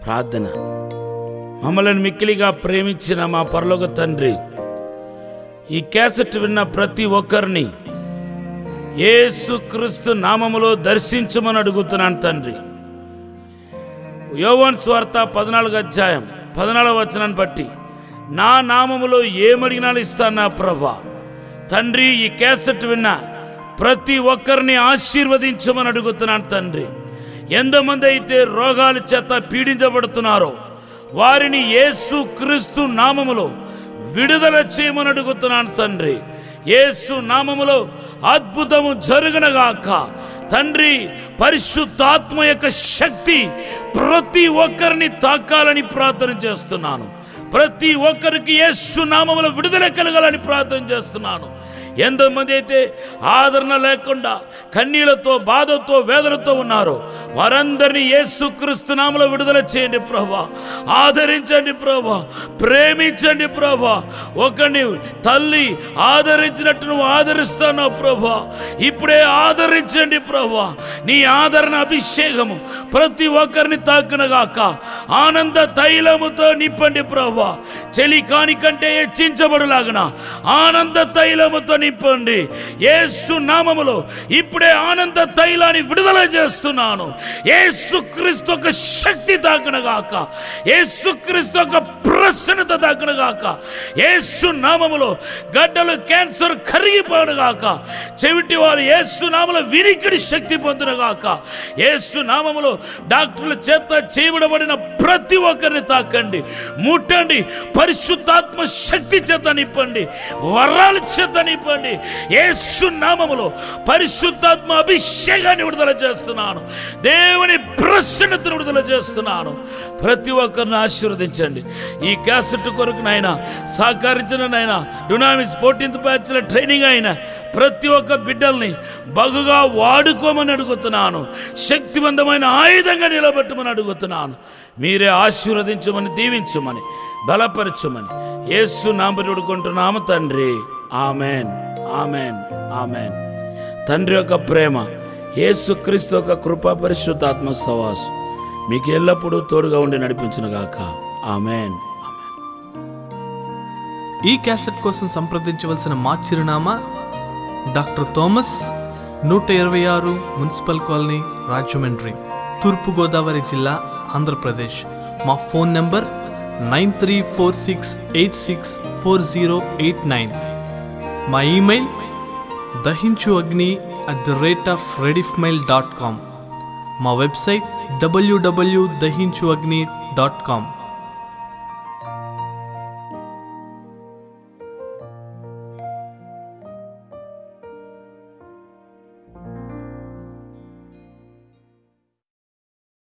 ప్రార్థన. మమ్మల్ని మిక్కిలిగా ప్రేమించిన మా పరలోక తండ్రి, ఈ క్యాసెట్ విన్న ప్రతి ఒక్కరిని యేసుక్రీస్తు నామములో దర్శించమని అడుగుతున్నాను తండ్రి. యోహాను సువార్త 14 బట్టి నా నామములో ఏమడిగినా ఇస్తాను నా ప్రభువా. తండ్రి, ఈ క్యాసెట్ విన్న ప్రతి ఒక్కరిని ఆశీర్వదించమని అడుగుతున్నాను తండ్రి. ఎంతమంది అయితే రోగాల చేత పీడించబడుతున్నారో వారిని యేసుక్రీస్తు నామములో విడుదల చేయమని అడుగుతున్నాను తండ్రి. యేసు నామములో అద్భుతము జరుగునగాక తండ్రి. పరిశుద్ధాత్మ యొక్క శక్తి ప్రతి ఒక్కరిని తాకాలని ప్రార్థన చేస్తున్నాను. ప్రతి ఒక్కరికి యేసు నామములో విడుదల కలగాలని ప్రార్థన చేస్తున్నాను. ఎంతమంది అయితే ఆదరణ లేకుండా కన్నీళ్లతో, బాధతో, వేదనతో ఉన్నారో వారందరినీ యేసుక్రీస్తు నామములో విడుదల చేయండి ప్రభువా. ఆదరించండి ప్రభువా, ప్రేమించండి ప్రభువా. ఒకరిని తల్లి ఆదరించినట్టు నువ్వు ఆదరిస్తున్నావు ప్రభువా. ఇప్పుడే ఆదరించండి ప్రభువా. నీ ఆదరణ అభిషేకము ప్రతి ఒక్కరిని తాకునగాక. ఆనంద తైలముతో నింపండి ప్రభువా. చలికాని కంటే హెచ్చించబడులాగున ఆనంద తైలముతో నింపండి. యేసు నామములో ఇప్పుడే ఆనంద తైలాన్ని విడుదల చేస్తున్నాను. యేసుక్రీస్తు యొక్క శక్తి తాకునగాక, యేసుక్రీస్తు యొక్క ప్రసన్నత తాకునగాక. యేసు నామములో గడ్డలు, క్యాన్సర్ కరిగిపోనుగాక. చెవిటి వారు యేసు నామములో వినికిడి శక్తి పొందునుగాక. యేసు నామములో డాక్టర్ల చేత చేయబడబడిన ప్రతి ఒక్కరిని తాకండి, ముట్టండి. పరిశుద్ధాత్మ శక్తి చేత నింపండి, వరాల చేత నింపండి. యేసు నామములో పరిశుద్ధాత్మ అభిషేకాన్ని విడుదల చేస్తున్నాను. దేవుని ప్రసన్నతను విడుదల చేస్తున్నాను. ప్రతి ఒక్కరిని ఆశీర్వదించండి. ఈ క్యాసెట్ కొరకు నాయన సహకరించిన నాయన డునామిస్ 14th బ్యాచ్ ట్రైనింగ్ అయిన ప్రతి ఒక్క బిడ్డల్ని బగుగా వాడుకోమని అడుగుతున్నాను. శక్తివంతమైన ఆయుధంగా నిలబెట్టమని అడుగుతున్నాను. మీరే ఆశీర్వదించమని, దీవించమని, బలపరచమని యేసు నామములో వేడుకుంటున్నాము తండ్రి. Amen, amen, amen. తండ్రి యొక్క ప్రేమ, యేసుక్రీస్తు యొక్క కృపా, పరిశుద్ధాత్మ సహవాసం మీకు ఎల్లప్పుడూ తోడుగా ఉండి నడిపించునుగాక. ఆమెన్. ఈ క్యాసెట్ కోసం సంప్రదించవలసిన మా చిరునామా doctor Thomas, 126 municipal colony, Rajahmundry, Thurpu Godavari జిల్లా, ఆంధ్రప్రదేశ్. మా ఫోన్ నంబర్ 9346864089. మా ఈమెయిల్ dahinchuagni@rediffmail.com. మా వెబ్సైట్ www.dahinchuagni.com.